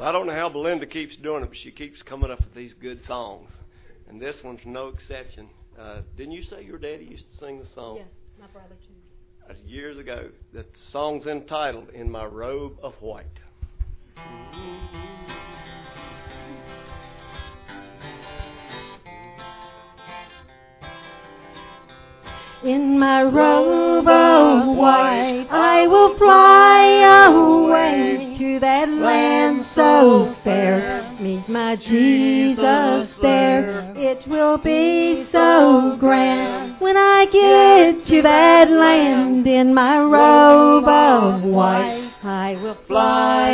I don't know how Belinda keeps doing it, but she keeps coming up with these good songs. And this one's no exception. Didn't you say your daddy used to sing the song? Yes, my brother too. Years ago. The song's entitled In My Robe of White. In my robe of white, I will fly away to that land so fair. Meet my Jesus there. It will be so grand when I get to that land. In my robe of white, I will fly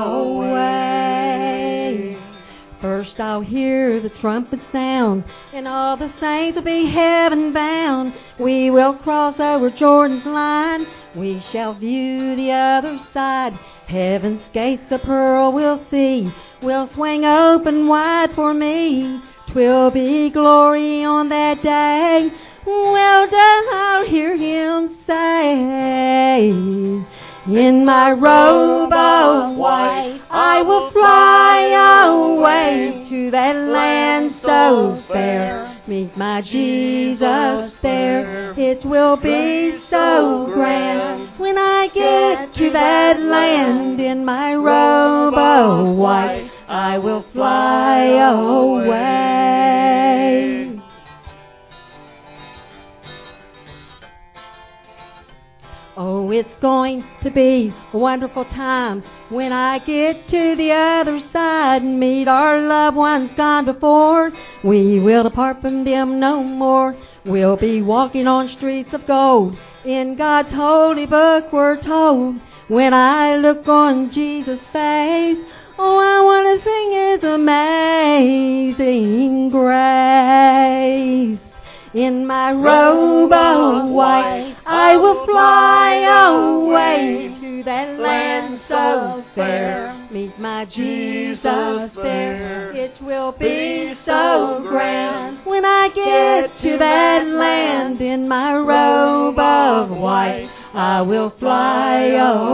away. First I'll hear the trumpet sound, and all the saints will be heaven bound. We will cross over Jordan's line, we shall view the other side. Heaven's gates of pearl we'll see, will swing open wide for me. 'Twill be glory on that day, well done, I'll hear him say. In my robe of white, I will fly away to that land so fair. Meet my Jesus there. It will be so grand when I get to that land. In my robe of white, I will fly away. Oh, it's going to be a wonderful time when I get to the other side and meet our loved ones gone before. We will depart from them no more. We'll be walking on streets of gold. In God's holy book we're told, when I look on Jesus' face, oh, I want to sing His amazing grace. In my robe of white, I will fly away to that land so fair. Meet my Jesus there. It will be so grand when I get to that land. In my robe of white, I will fly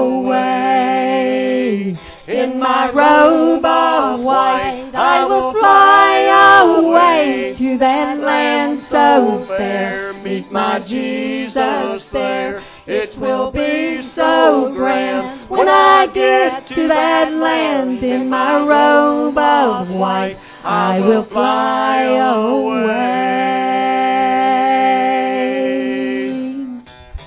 away. In my robe of white, I will fly away to that land so fair. Meet my Jesus there. It will be so grand when I get to that land. In my robe of white, I will fly away.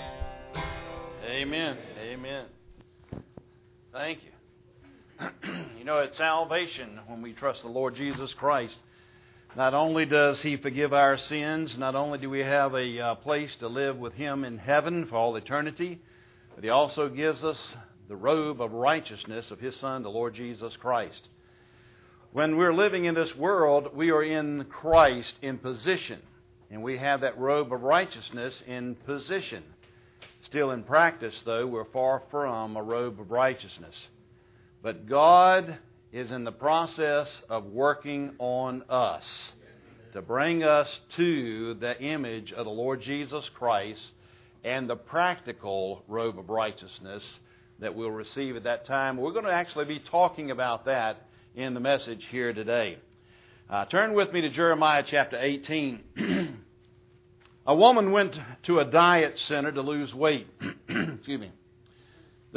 Amen. Amen. Thank you. You know, it's salvation when we trust the Lord Jesus Christ. Not only does He forgive our sins, not only do we have a place to live with Him in heaven for all eternity, but He also gives us the robe of righteousness of His Son, the Lord Jesus Christ. When we're living in this world, we are in Christ in position, and we have that robe of righteousness in position. Still in practice, though, we're far from a robe of righteousness. But God is in the process of working on us to bring us to the image of the Lord Jesus Christ and the practical robe of righteousness that we'll receive at that time. We're going to actually be talking about that in the message here today. Turn with me to Jeremiah chapter 18. A woman went to a diet center to lose weight. Excuse me. The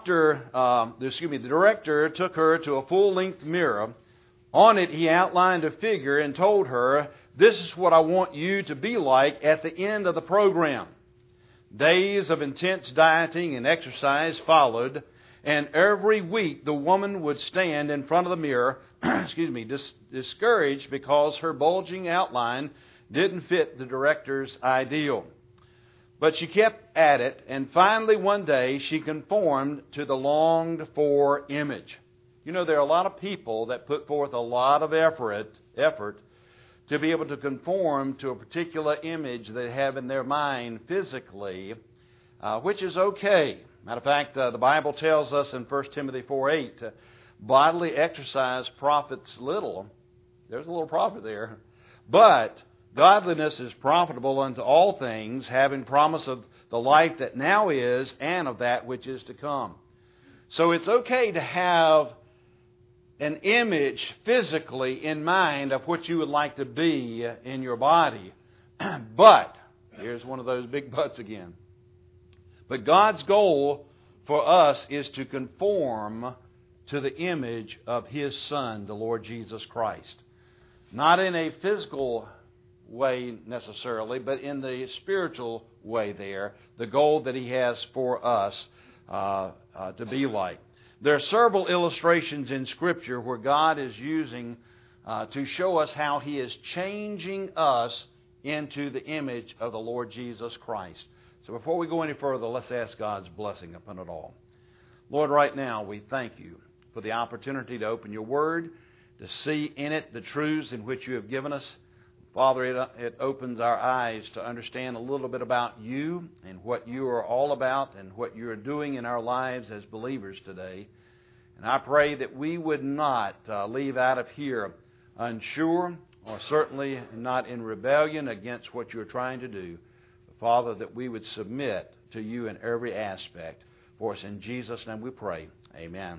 director took her to a full-length mirror. On it, he outlined a figure and told her, "This is what I want you to be like at the end of the program." Days of intense dieting and exercise followed, and every week the woman would stand in front of the mirror, discouraged because her bulging outline didn't fit the director's ideal. But she kept at it, and finally one day she conformed to the longed-for image. You know, there are a lot of people that put forth a lot of effort to be able to conform to a particular image they have in their mind physically, which is okay. Matter of fact, the Bible tells us in 1 Timothy 4:8, bodily exercise profits little. There's a little profit there. But godliness is profitable unto all things, having promise of the life that now is and of that which is to come. So it's okay to have an image physically in mind of what you would like to be in your body. But, here's one of those big buts again. But God's goal for us is to conform to the image of His Son, the Lord Jesus Christ. Not in a physical way necessarily, but in the spiritual way there, the goal that He has for us to be like. There are several illustrations in Scripture where God is using to show us how He is changing us into the image of the Lord Jesus Christ. So before we go any further, let's ask God's blessing upon it all. Lord, right now we thank You for the opportunity to open Your Word, to see in it the truths in which You have given us. Father, it opens our eyes to understand a little bit about You and what You are all about and what You are doing in our lives as believers today. And I pray that we would not leave out of here unsure or certainly not in rebellion against what You are trying to do. But Father, that we would submit to You in every aspect. For us in Jesus' name we pray. Amen.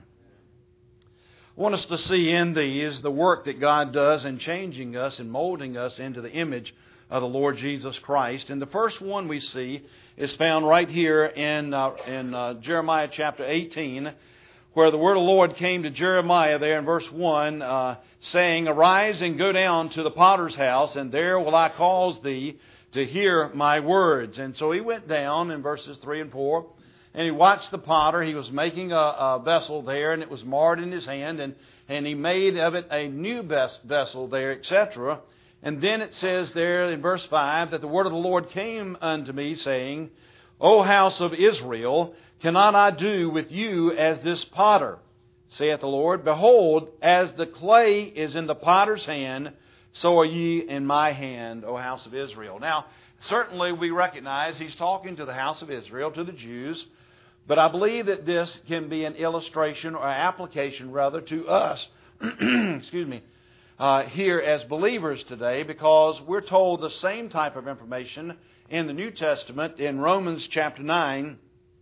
I want us to see in these the work that God does in changing us and molding us into the image of the Lord Jesus Christ. And the first one we see is found right here in Jeremiah chapter 18, where the word of the Lord came to Jeremiah there in verse 1, saying, "Arise and go down to the potter's house, and there will I cause thee to hear my words." And so he went down in verses 3 and 4. And he watched the potter. He was making a vessel there, and it was marred in his hand. And he made of it a new vessel there, etc. And then it says there in verse 5 that the word of the Lord came unto me, saying, "O house of Israel, cannot I do with you as this potter, saith the Lord? Behold, as the clay is in the potter's hand, so are ye in my hand, O house of Israel." Now, certainly we recognize he's talking to the house of Israel, to the Jews. But I believe that this can be an illustration or application rather to us, excuse me, here as believers today, because we're told the same type of information in the New Testament in Romans chapter 9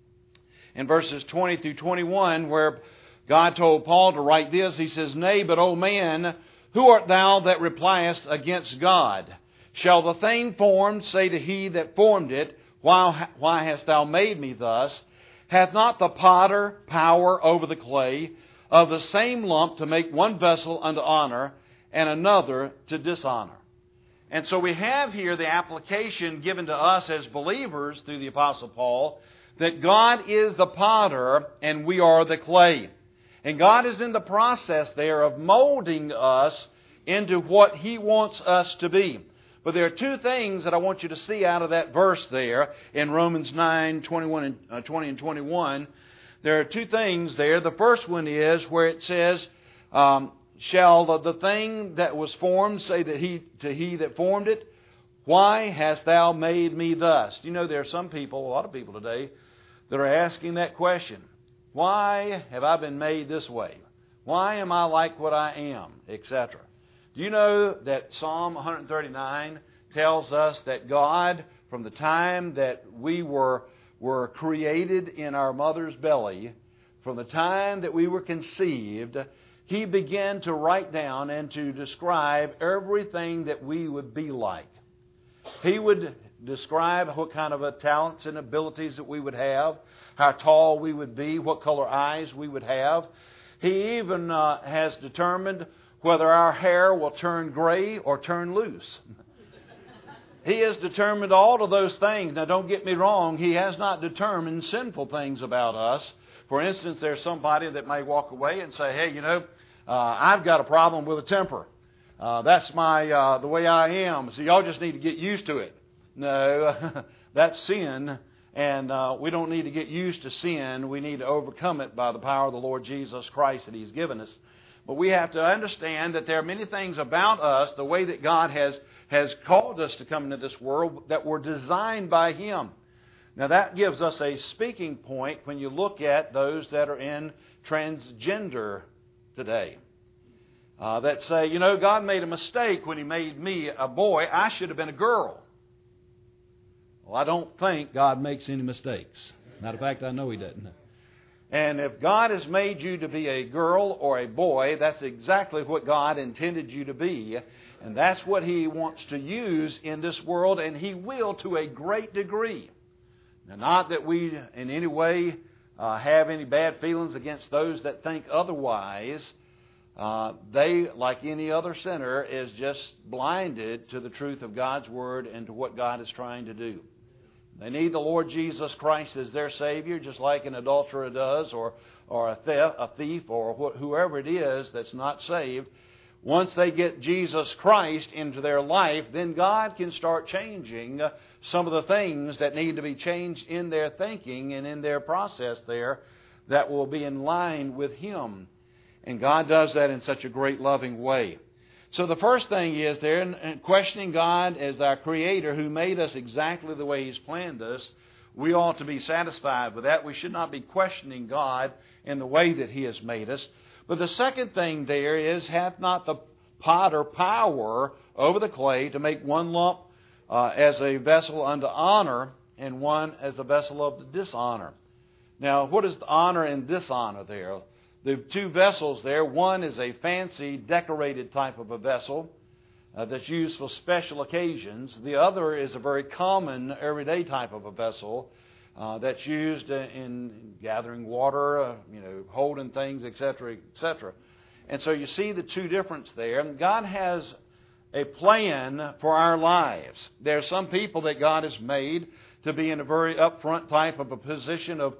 in verses 20 through 21, where God told Paul to write this. He says, "Nay, but, O man, who art thou that repliest against God? Shall the thing formed say to he that formed it, Why hast thou made me thus? Hath not the potter power over the clay of the same lump to make one vessel unto honor and another to dishonor?" And so we have here the application given to us as believers through the Apostle Paul that God is the potter and we are the clay. And God is in the process there of molding us into what He wants us to be. But there are two things that I want you to see out of that verse there in Romans 9, 20 and 21. There are two things there. The first one is where it says, "Shall the thing that was formed say that he that formed it, Why hast thou made me thus?" You know, there are some people, a lot of people today, that are asking that question. Why have I been made this way? Why am I like what I am? Etc. Do you know that Psalm 139 tells us that God, from the time that we were created in our mother's belly, from the time that we were conceived, He began to write down and to describe everything that we would be like. He would describe what kind of talents and abilities that we would have, how tall we would be, what color eyes we would have. He even has determined whether our hair will turn gray or turn loose. He has determined all of those things. Now, don't get me wrong. He has not determined sinful things about us. For instance, there's somebody that may walk away and say, "Hey, I've got a problem with a temper. That's the way I am. So y'all just need to get used to it." No, that's sin. And we don't need to get used to sin. We need to overcome it by the power of the Lord Jesus Christ that He's given us. But we have to understand that there are many things about us, the way that God has called us to come into this world, that were designed by Him. Now that gives us a speaking point when you look at those that are in transgender today. That say, God made a mistake when He made me a boy. I should have been a girl. Well, I don't think God makes any mistakes. Matter of fact, I know He doesn't. And if God has made you to be a girl or a boy, that's exactly what God intended you to be. And that's what He wants to use in this world, and He will to a great degree. Now, not that we in any way have any bad feelings against those that think otherwise. They, like any other sinner, is just blinded to the truth of God's Word and to what God is trying to do. They need the Lord Jesus Christ as their Savior, just like an adulterer does, or a thief, or whoever it is that's not saved. Once they get Jesus Christ into their life, then God can start changing some of the things that need to be changed in their thinking and in their process there that will be in line with Him. And God does that in such a great loving way. So the first thing is there, in questioning God as our Creator who made us exactly the way He's planned us, we ought to be satisfied with that. We should not be questioning God in the way that He has made us. But the second thing there is, hath not the potter power over the clay to make one lump as a vessel unto honor and one as a vessel of dishonor? Now, what is the honor and dishonor there? The two vessels there, one is a fancy, decorated type of a vessel that's used for special occasions. The other is a very common, everyday type of a vessel that's used in gathering water, holding things, etc., etc. And so you see the two difference there. And God has a plan for our lives. There are some people that God has made to be in a very upfront type of a position of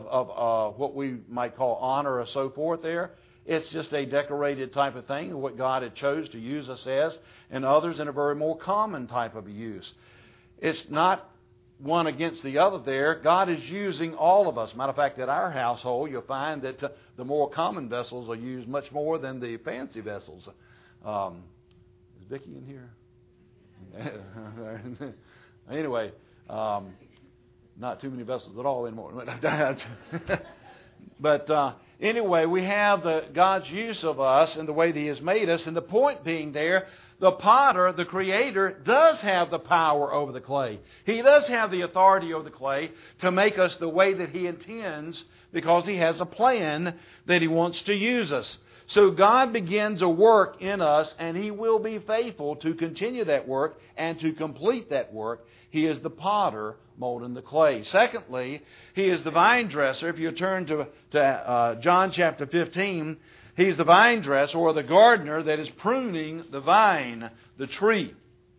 what we might call honor or so forth there. It's just a decorated type of thing, what God had chose to use us as, and others in a very more common type of use. It's not one against the other there. God is using all of us. Matter of fact, at our household, you'll find that the more common vessels are used much more than the fancy vessels. Is Vicki in here? Anyway, not too many vessels at all anymore. But anyway, we have God's use of us and the way that He has made us. And the point being there, the potter, the Creator, does have the power over the clay. He does have the authority over the clay to make us the way that He intends, because He has a plan that He wants to use us. So God begins a work in us, and He will be faithful to continue that work and to complete that work. He is the potter molding the clay. Secondly, He is the vine dresser. If you turn to John chapter 15, He's the vine dresser, or the gardener that is pruning the vine, the tree.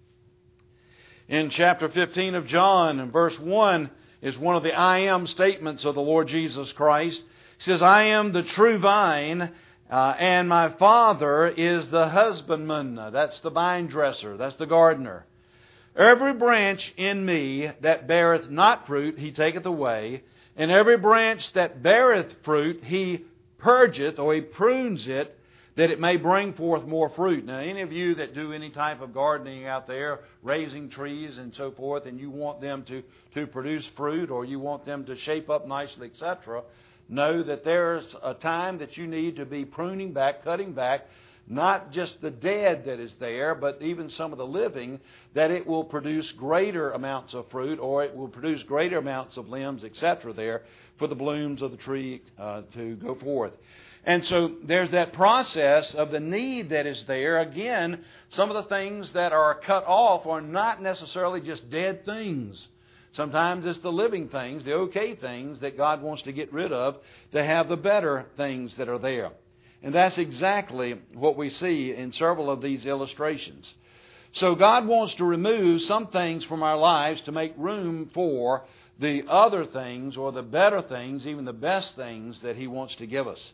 In chapter 15 of John, in verse 1, is one of the I am statements of the Lord Jesus Christ. He says, I am the true vine, and my Father is the husbandman. That's the vine dresser. That's the gardener. Every branch in me that beareth not fruit, He taketh away. And every branch that beareth fruit, He purgeth, or He prunes it, that it may bring forth more fruit. Now, any of you that do any type of gardening out there, raising trees and so forth, and you want them to produce fruit, or you want them to shape up nicely, etc., know that there's a time that you need to be pruning back, cutting back, not just the dead that is there, but even some of the living, that it will produce greater amounts of fruit, or it will produce greater amounts of limbs, etc. there, for the blooms of the tree to go forth. And so there's that process of the need that is there. Again, some of the things that are cut off are not necessarily just dead things. Sometimes it's the living things, the okay things that God wants to get rid of to have the better things that are there. And that's exactly what we see in several of these illustrations. So God wants to remove some things from our lives to make room for the other things, or the better things, even the best things that He wants to give us.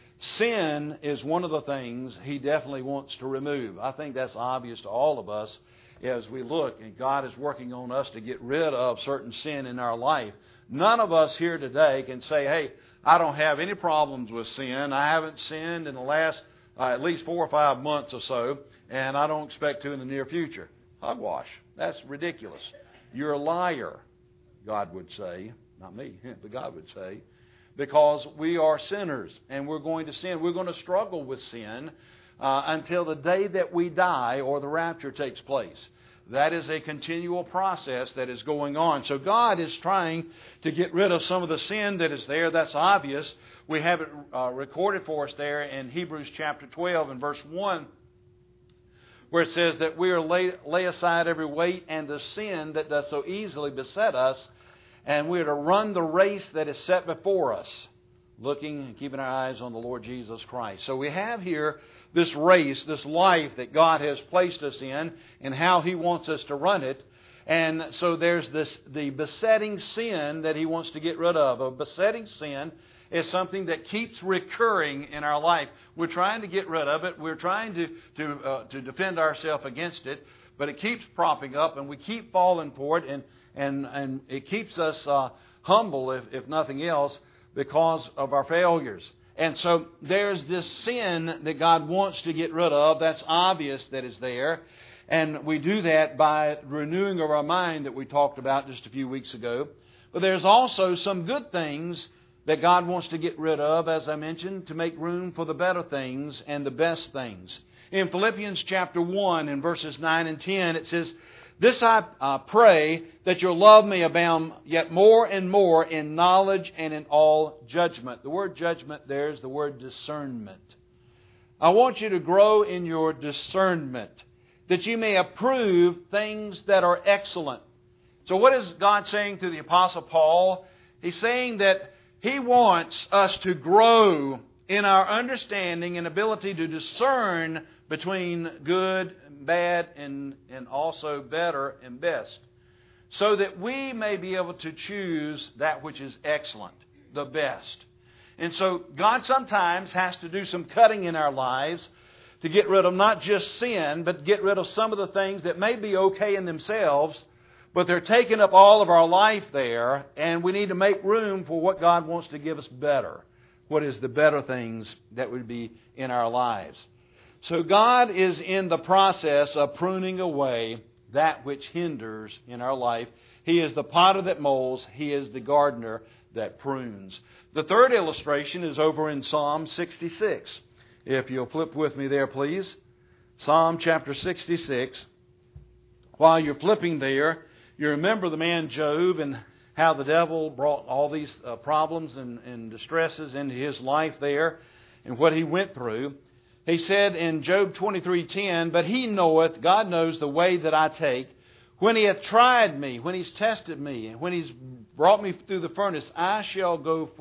Sin is one of the things He definitely wants to remove. I think that's obvious to all of us as we look, and God is working on us to get rid of certain sin in our life. None of us here today can say, hey, I don't have any problems with sin. I haven't sinned in the last at least 4 or 5 months or so, and I don't expect to in the near future. Hogwash. That's ridiculous. You're a liar, God would say. Not me, but God would say. Because we are sinners, and we're going to sin. We're going to struggle with sin until the day that we die or the rapture takes place. that is a continual process that is going on. So God is trying to get rid of some of the sin that is there. That's obvious. We have it recorded for us there in Hebrews chapter 12 and verse 1, where it says that we are lay aside every weight and the sin that does so easily beset us, and we are to run the race that is set before us, looking and keeping our eyes on the Lord Jesus Christ. So we have here this race, this life that God has placed us in, and how He wants us to run it. And so there's the besetting sin that He wants to get rid of. A besetting sin is something that keeps recurring in our life. We're trying to get rid of it. We're trying to defend ourselves against it, but it keeps propping up, and we keep falling for it, and it keeps us humble, if nothing else, because of our failures. And so there's this sin that God wants to get rid of. That's obvious that is there. And we do that by renewing of our mind that we talked about just a few weeks ago. But there's also some good things that God wants to get rid of, as I mentioned, to make room for the better things and the best things. In Philippians chapter 1 and verses 9 and 10, it says, "This I pray, that your love may abound yet more and more in knowledge and in all judgment." The word judgment there is the word discernment. I want you to grow in your discernment, that you may approve things that are excellent. So what is God saying to the Apostle Paul? He's saying that He wants us to grow in our understanding and ability to discern between good and bad and also better and best, so that we may be able to choose that which is excellent, the best. And so God sometimes has to do some cutting in our lives to get rid of not just sin, but get rid of some of the things that may be okay in themselves, but they're taking up all of our life there, and we need to make room for what God wants to give us better. What is the better things that would be in our lives? So God is in the process of pruning away that which hinders in our life. He is the potter that molds. He is the gardener that prunes. The third illustration is over in Psalm 66. If you'll flip with me there, please. Psalm chapter 66. While you're flipping there, you remember the man Job and how the devil brought all these problems and distresses into his life there and what he went through. He said in Job 23:10, "But He knoweth," God knows, "the way that I take. When He hath tried me, when He's tested me, and when He's brought me through the furnace, I shall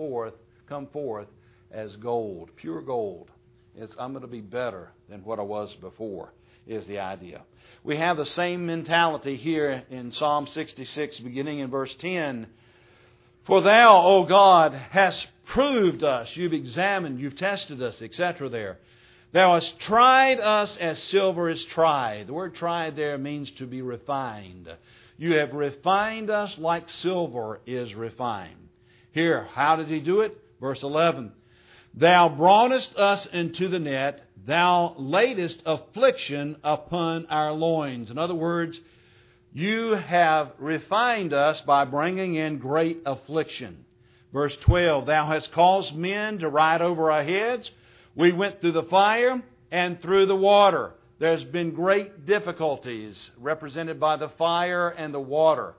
come forth as gold, pure gold." I'm going to be better than what I was before, is the idea. We have the same mentality here in Psalm 66, beginning in verse 10. "For Thou, O God, hast proved us." You've examined, you've tested us, etc. there. "Thou hast tried us as silver is tried." The word tried there means to be refined. You have refined us like silver is refined. Here, how did He do it? Verse 11. "Thou broughtest us into the net. Thou laidest affliction upon our loins." In other words, You have refined us by bringing in great affliction. Verse 12. "Thou hast caused men to ride over our heads. We went through the fire and through the water." There's been great difficulties represented by the fire and the water.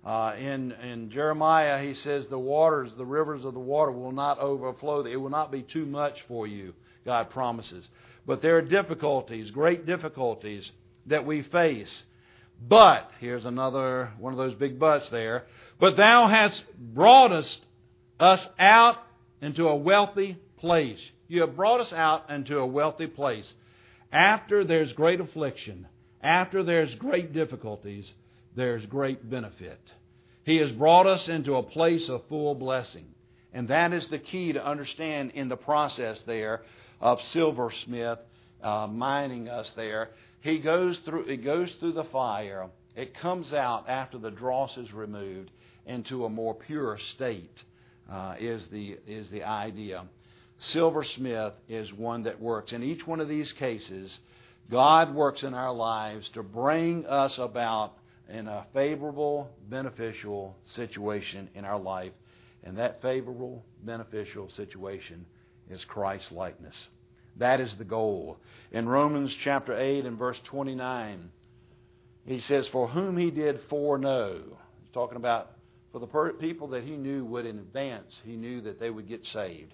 In Jeremiah, he says the rivers of the water will not overflow. It will not be too much for you, God promises. But there are difficulties, great difficulties that we face. But, here's another one of those big buts there. "But Thou hast brought us out into a wealthy place." You have brought us out into a wealthy place. After there's great affliction, after there's great difficulties, there's great benefit. He has brought us into a place of full blessing. And that is the key to understand in the process there of silversmith mining us there. It goes through the fire. It comes out after the dross is removed into a more pure state, is the idea. Silversmith is one that works. In each one of these cases, God works in our lives to bring us about in a favorable, beneficial situation in our life. And that favorable, beneficial situation is Christ-likeness. That is the goal. In Romans chapter 8 and verse 29, He says, for whom He did foreknow. He's talking about for the people that He knew would in advance, He knew that they would get saved.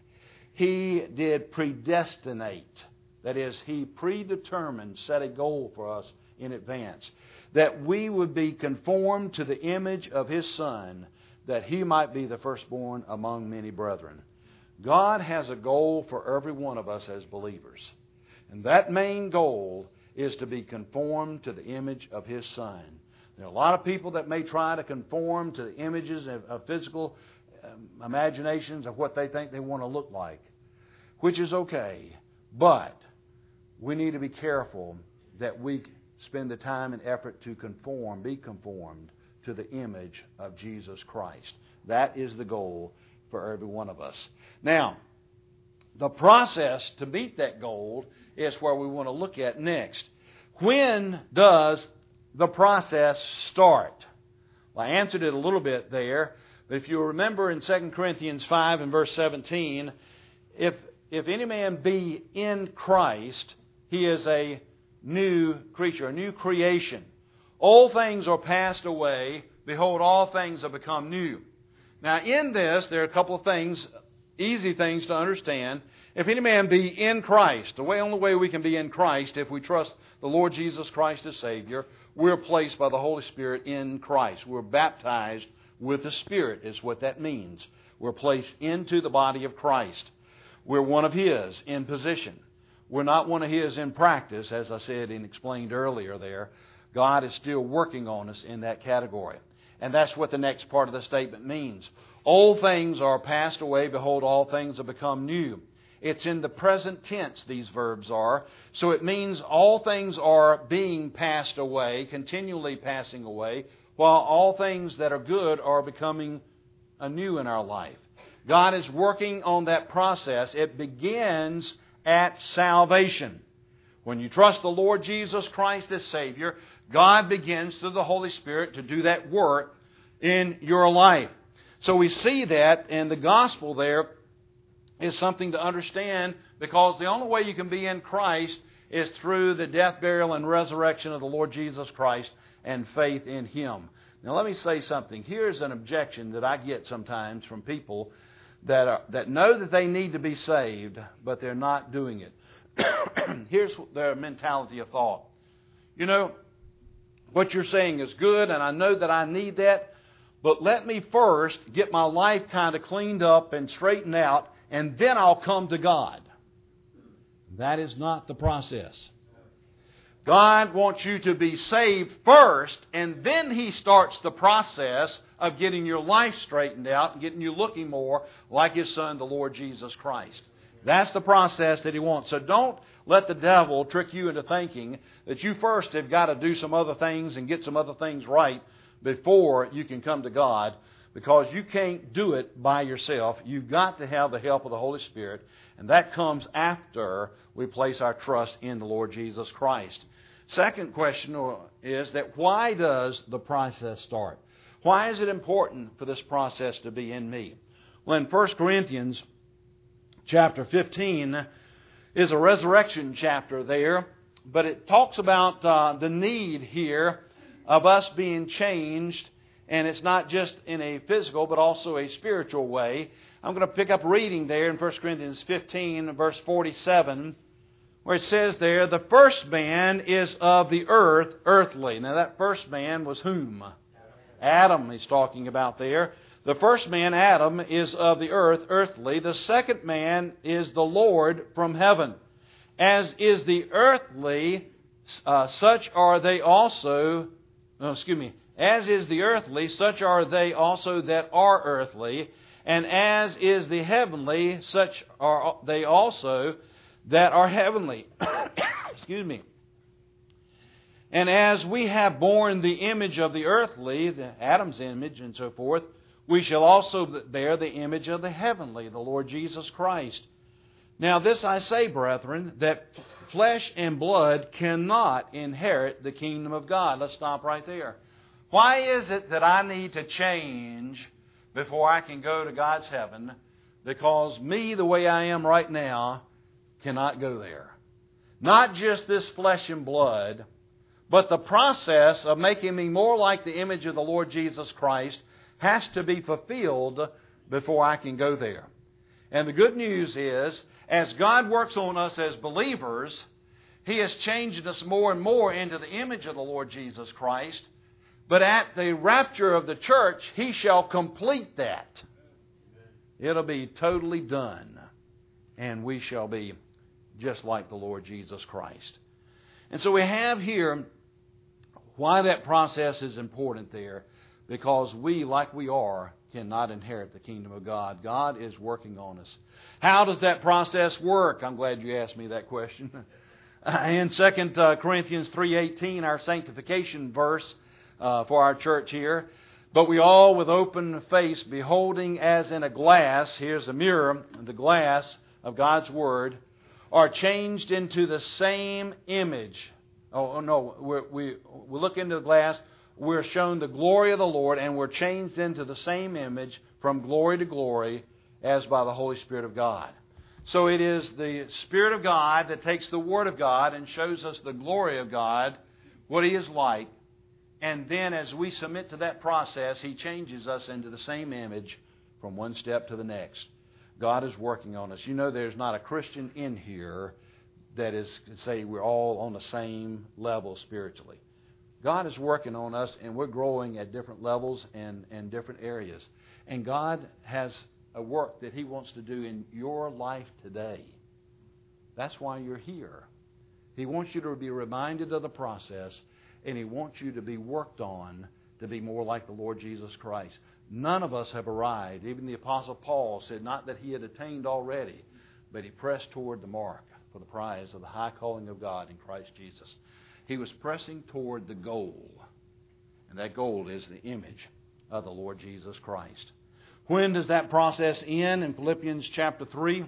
He did predestinate. That is, He predetermined, set a goal for us in advance, that we would be conformed to the image of His Son, that He might be the firstborn among many brethren. God has a goal for every one of us as believers. And that main goal is to be conformed to the image of His Son. There are a lot of people that may try to conform to the images of physical imaginations of what they think they want to look like, which is okay. But we need to be careful that we spend the time and effort to be conformed to the image of Jesus Christ. That is the goal for every one of us. Now, the process to meet that goal is where we want to look at next. When does the process start? Well, I answered it a little bit there, but if you remember in 2 Corinthians 5 and verse 17, if any man be in Christ, he is a new creature, a new creation. All things are passed away. Behold, all things have become new. Now, in this, there are a couple of things, easy things to understand. If any man be in Christ, the only way we can be in Christ, if we trust the Lord Jesus Christ as Savior, we're placed by the Holy Spirit in Christ. We're baptized with the Spirit, is what that means. We're placed into the body of Christ. We're one of His in position. We're not one of His in practice, as I said and explained earlier there. God is still working on us in that category. And that's what the next part of the statement means. Old things are passed away. Behold, all things have become new. It's in the present tense, these verbs are. So it means all things are being passed away, continually passing away, while all things that are good are becoming anew in our life. God is working on that process. It begins at salvation. When you trust the Lord Jesus Christ as Savior, God begins through the Holy Spirit to do that work in your life. So we see that, and the gospel there is something to understand, because the only way you can be in Christ is through the death, burial, and resurrection of the Lord Jesus Christ and faith in Him. Now let me say something. Here's an objection that I get sometimes from people that know that they need to be saved, but they're not doing it. Here's their mentality of thought. You know, what you're saying is good, and I know that I need that, but let me first get my life kind of cleaned up and straightened out, and then I'll come to God. That is not the process. God wants you to be saved first, and then He starts the process of getting your life straightened out and getting you looking more like His Son, the Lord Jesus Christ. That's the process that He wants. So don't let the devil trick you into thinking that you first have got to do some other things and get some other things right before you can come to God, because you can't do it by yourself. You've got to have the help of the Holy Spirit, and that comes after we place our trust in the Lord Jesus Christ. Second question is that why does the process start? Why is it important for this process to be in me? Well, in 1 Corinthians chapter 15 is a resurrection chapter there, but it talks about the need here of us being changed, and it's not just in a physical but also a spiritual way. I'm going to pick up reading there in 1 Corinthians 15, verse 47, where it says there, the first man is of the earth, earthly. Now that first man was whom? Adam he's talking about there. The first man, Adam, is of the earth, earthly. The second man is the Lord from heaven. As is the earthly, such are they also... As is the earthly, such are they also that are earthly. And as is the heavenly, such are they also that are heavenly. Excuse me. And as we have borne the image of the earthly, Adam's image and so forth, we shall also bear the image of the heavenly, the Lord Jesus Christ. Now this I say, brethren, that flesh and blood cannot inherit the kingdom of God. Let's stop right there. Why is it that I need to change before I can go to God's heaven? Because me, the way I am right now, cannot go there. Not just this flesh and blood, But the process of making me more like the image of the Lord Jesus Christ has to be fulfilled before I can go there. And the good news is, as God works on us as believers, He has changed us more and more into the image of the Lord Jesus Christ. But at the rapture of the church, He shall complete that. It'll be totally done. And we shall be just like the Lord Jesus Christ. And so we have here why that process is important there. Because we, like we are, cannot inherit the kingdom of God. God is working on us. How does that process work? I'm glad you asked me that question. In 2 Corinthians 3:18, our sanctification verse for our church here, but we all with open face, beholding as in a glass, here's a mirror, the glass of God's Word, are changed into the same image. Oh no, we look into the glass, we're shown the glory of the Lord, and we're changed into the same image from glory to glory as by the Holy Spirit of God. So it is the Spirit of God that takes the Word of God and shows us the glory of God, what He is like. And then as we submit to that process, He changes us into the same image from one step to the next. God is working on us. You know, there's not a Christian in here that is, say, we're all on the same level spiritually. God is working on us, and we're growing at different levels and different areas. And God has a work that He wants to do in your life today. That's why you're here. He wants you to be reminded of the process, and He wants you to be worked on to be more like the Lord Jesus Christ. None of us have arrived. Even the Apostle Paul said not that he had attained already, but he pressed toward the mark for the prize of the high calling of God in Christ Jesus. He was pressing toward the goal, and that goal is the image of the Lord Jesus Christ. When does that process end? In Philippians chapter 3,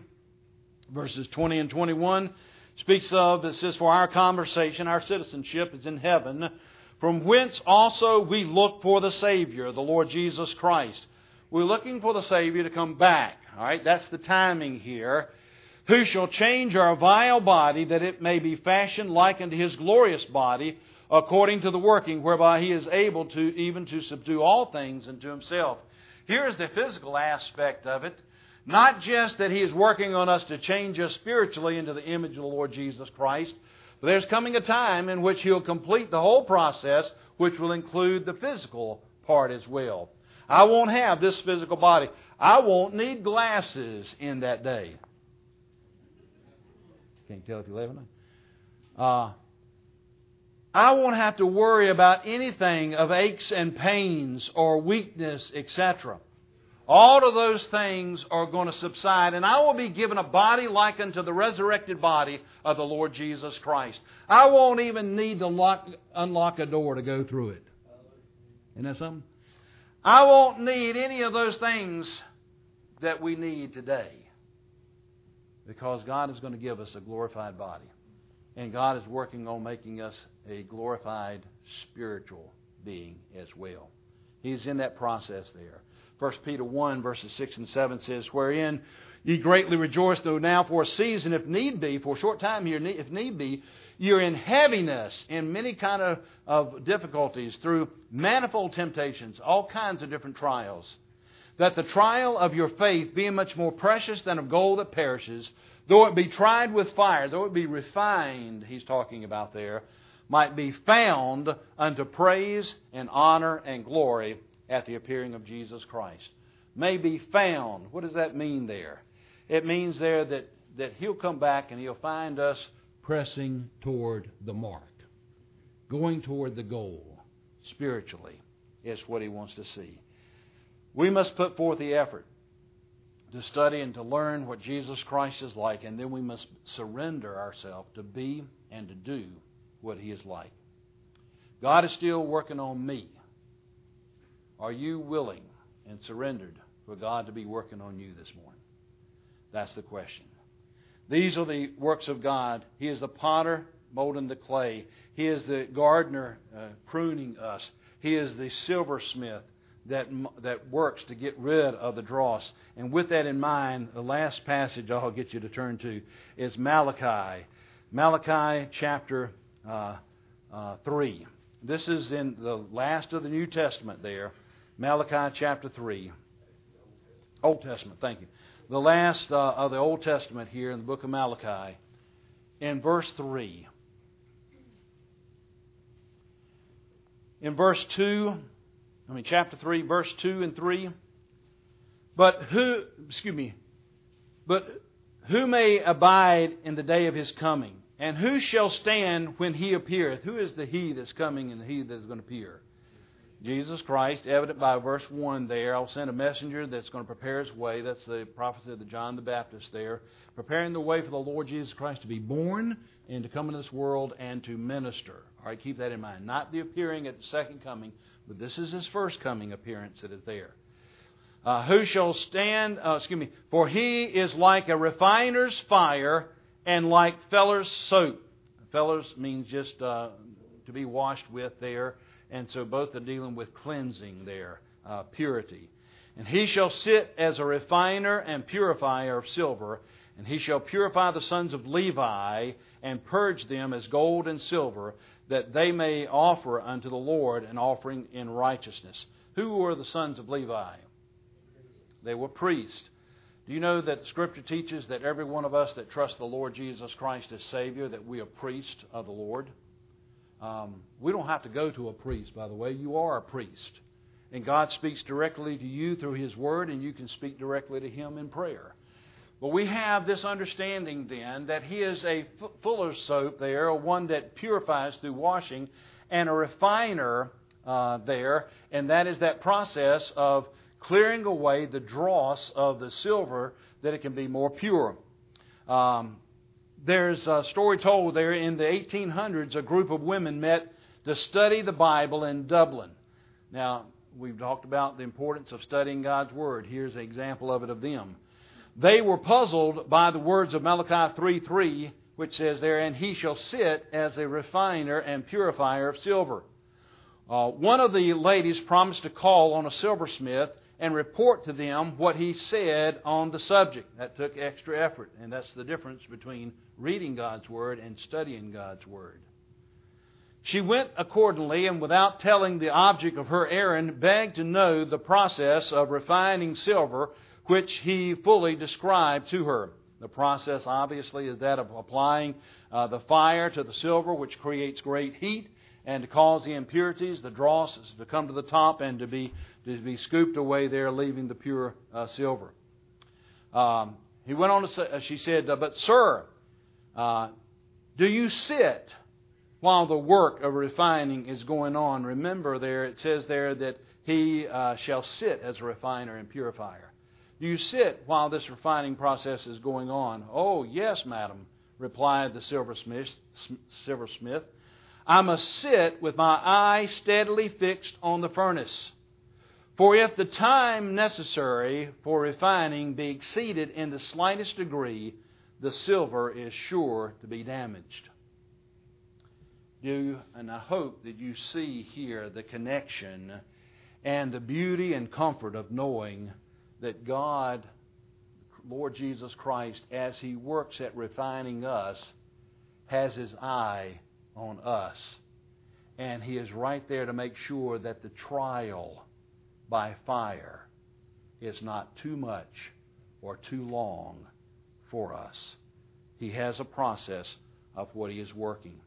verses 20 and 21, speaks of, it says, for our conversation, our citizenship is in heaven, from whence also we look for the Savior, the Lord Jesus Christ. We're looking for the Savior to come back. All right, that's the timing here. Who shall change our vile body, that it may be fashioned like unto His glorious body, according to the working whereby He is able to even to subdue all things unto Himself. Here is the physical aspect of it. Not just that He is working on us to change us spiritually into the image of the Lord Jesus Christ, but there's coming a time in which He'll complete the whole process, which will include the physical part as well. I won't have this physical body. I won't need glasses in that day. Can't tell if you're living. I won't have to worry about anything of aches and pains or weakness, etc. All of those things are going to subside, and I will be given a body like unto the resurrected body of the Lord Jesus Christ. I won't even need to unlock a door to go through it. Isn't that something? I won't need any of those things that we need today, because God is going to give us a glorified body. And God is working on making us a glorified spiritual being as well. He's in that process there. 1 Peter 1, verses 6 and 7 says, wherein ye greatly rejoice, though now for a season, if need be, for a short time here, if need be, you're in heaviness, in many kind of difficulties, through manifold temptations, all kinds of different trials. That the trial of your faith, being much more precious than of gold that perishes, though it be tried with fire, though it be refined, he's talking about there, might be found unto praise and honor and glory at the appearing of Jesus Christ. May be found. What does that mean there? It means there that He'll come back and He'll find us pressing toward the mark. Going toward the goal spiritually is what He wants to see. We must put forth the effort to study and to learn what Jesus Christ is like, and then we must surrender ourselves to be and to do what He is like. God is still working on me. Are you willing and surrendered for God to be working on you this morning? That's the question. These are the works of God. He is the potter molding the clay. He is the gardener pruning us. He is the silversmith that works to get rid of the dross. And with that in mind, the last passage I'll get you to turn to is Malachi. Malachi chapter 3. This is in the last of the New Testament there, Malachi chapter 3. Old Testament, thank you. The last of the Old Testament here in the book of Malachi, in verse 3. In chapter 3, verse 2 and 3. But who may abide in the day of His coming? And who shall stand when He appeareth? Who is the He that's coming and the He that is going to appear? Jesus Christ, evident by verse 1 there. I'll send a messenger that's going to prepare His way. That's the prophecy of John the Baptist there. Preparing the way for the Lord Jesus Christ to be born and to come into this world and to minister. All right, keep that in mind. Not the appearing at the second coming, but this is His first coming appearance that is there. Who shall stand, for He is like a refiner's fire and like fuller's soap. Fuller's means just to be washed with there. And so both are dealing with cleansing there, purity. And He shall sit as a refiner and purifier of silver, and He shall purify the sons of Levi and purge them as gold and silver, that they may offer unto the Lord an offering in righteousness. Who were the sons of Levi? They were priests. Do you know that the Scripture teaches that every one of us that trusts the Lord Jesus Christ as Savior, that we are priests of the Lord? We don't have to go to a priest, by the way. You are a priest. And God speaks directly to you through His Word, and you can speak directly to Him in prayer. But we have this understanding then that He is a fuller's soap there, one that purifies through washing, and a refiner there, and that is that process of clearing away the dross of the silver that it can be more pure. There's a story told there in the 1800s, a group of women met to study the Bible in Dublin. Now, we've talked about the importance of studying God's Word. Here's an example of it of them. They were puzzled by the words of Malachi 3:3, which says there, and He shall sit as a refiner and purifier of silver. One of the ladies promised to call on a silversmith and report to them what he said on the subject. That took extra effort, and that's the difference between reading God's Word and studying God's Word. She went accordingly, and without telling the object of her errand, begged to know the process of refining silver, which he fully described to her. The process, obviously, is that of applying the fire to the silver, which creates great heat, and to cause the impurities, the dross, to come to the top and to be scooped away there, leaving the pure silver. He went on to say, she said, but sir, do you sit while the work of refining is going on? Remember there, it says there that He shall sit as a refiner and purifier. Do you sit while this refining process is going on? Oh, yes, madam, replied the silversmith. I must sit with my eye steadily fixed on the furnace. For if the time necessary for refining be exceeded in the slightest degree, the silver is sure to be damaged. And I hope that you see here the connection and the beauty and comfort of knowing that God, Lord Jesus Christ, as He works at refining us, has His eye on us. And He is right there to make sure that the trial by fire is not too much or too long for us. He has a process of what He is working.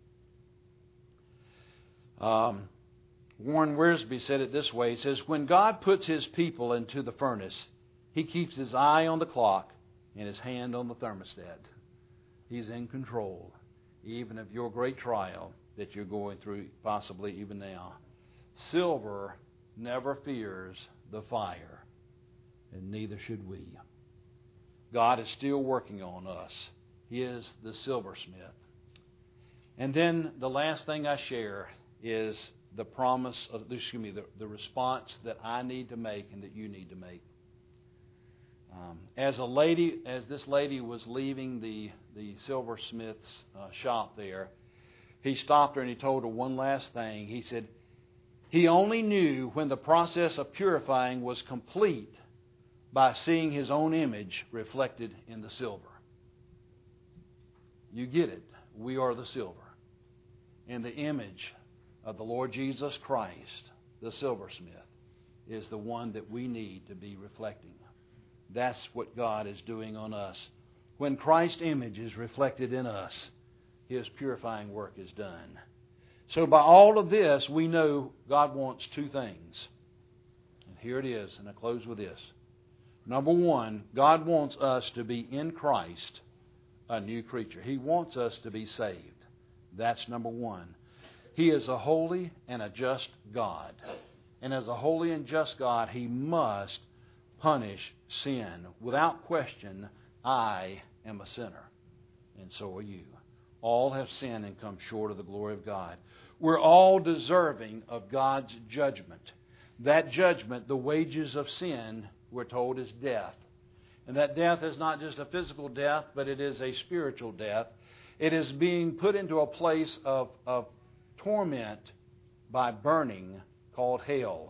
Warren Wiersbe said it this way. He says, when God puts His people into the furnace, He keeps His eye on the clock and His hand on the thermostat. He's in control, even of your great trial that you're going through, possibly even now. Silver never fears the fire, and neither should we. God is still working on us. He is the silversmith. And then the last thing I share is the promise of, the response that I need to make and that you need to make. As this lady was leaving the silversmith's shop there, he stopped her and he told her one last thing. He said, he only knew when the process of purifying was complete by seeing his own image reflected in the silver. You get it. We are the silver. in the image of the Lord Jesus Christ, the silversmith, is the one that we need to be reflecting. That's what God is doing on us. When Christ's image is reflected in us, His purifying work is done. So by all of this, we know God wants two things. And here it is, and I close with this. Number one, God wants us to be in Christ a new creature. He wants us to be saved. That's number one. He is a holy and a just God. And as a holy and just God, He must punish sin. Without question, I am a sinner, and so are you. All have sinned and come short of the glory of God. We're all deserving of God's judgment. That judgment, the wages of sin, we're told, is death. And that death is not just a physical death, but it is a spiritual death. It is being put into a place of torment by burning called hell.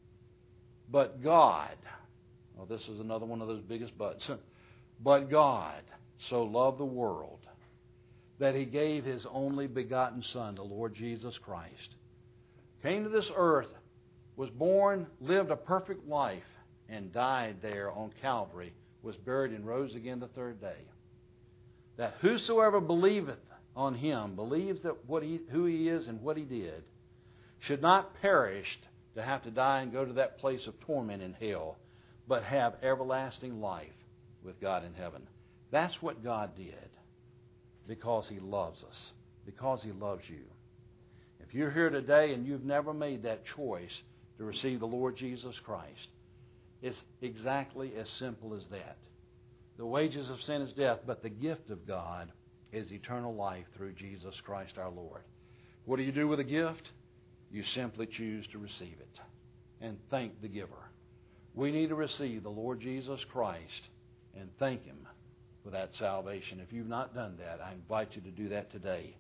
But God, well, this is another one of those biggest buts. But God so loved the world that He gave His only begotten Son, the Lord Jesus Christ. Came to this earth, was born, lived a perfect life, and died there on Calvary, was buried and rose again the third day. That whosoever believeth on Him, believes that who He is and what He did, should not perish to have to die and go to that place of torment in hell, but have everlasting life with God in heaven. That's what God did because He loves us, because He loves you. If you're here today and you've never made that choice to receive the Lord Jesus Christ, it's exactly as simple as that. The wages of sin is death, but the gift of God is eternal life through Jesus Christ our Lord. What do you do with a gift? You simply choose to receive it and thank the giver. We need to receive the Lord Jesus Christ and thank Him for that salvation. If you've not done that, I invite you to do that today.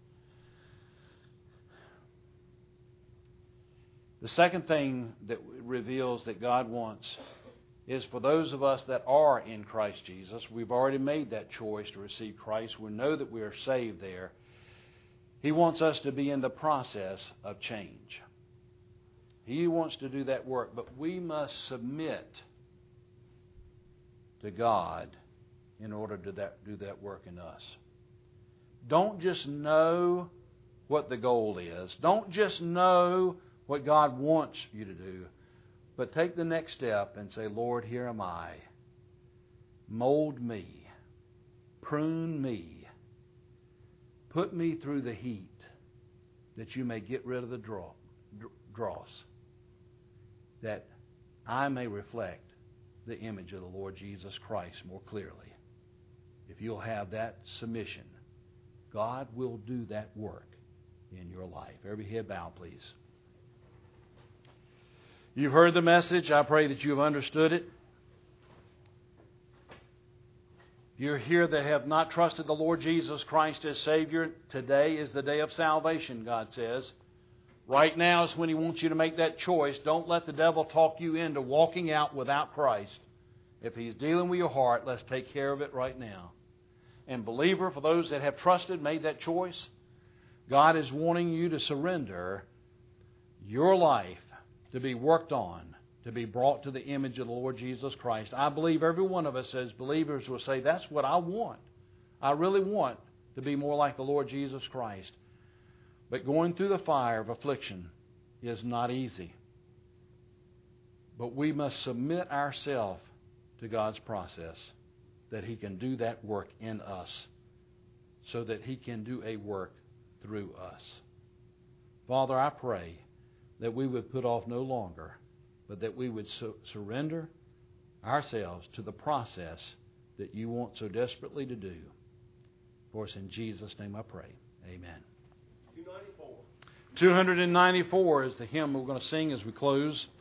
The second thing that reveals that God wants is for those of us that are in Christ Jesus. We've already made that choice to receive Christ. We know that we are saved there. He wants us to be in the process of change. He wants to do that work, but we must submit to God in order to do that work in us. Don't just know what the goal is. Don't just know what God wants you to do, but take the next step and say, Lord, here am I. Mold me. Prune me. Put me through the heat that you may get rid of the dross, that I may reflect the image of the Lord Jesus Christ more clearly. If you'll have that submission, God will do that work in your life. Every head bowed, please. You've heard the message. I pray that you have understood it. You're here that have not trusted the Lord Jesus Christ as Savior. Today is the day of salvation, God says. Right now is when He wants you to make that choice. Don't let the devil talk you into walking out without Christ. If He's dealing with your heart, let's take care of it right now. And believer, for those that have trusted, made that choice, God is wanting you to surrender your life to be worked on, to be brought to the image of the Lord Jesus Christ. I believe every one of us as believers will say, that's what I want. I really want to be more like the Lord Jesus Christ. But going through the fire of affliction is not easy. But we must submit ourselves to God's process, that He can do that work in us, so that He can do a work through us. Father, I pray that we would put off no longer, but that we would surrender ourselves to the process that You want so desperately to do. For us in Jesus' name I pray. Amen. 294 is the hymn we're going to sing as we close.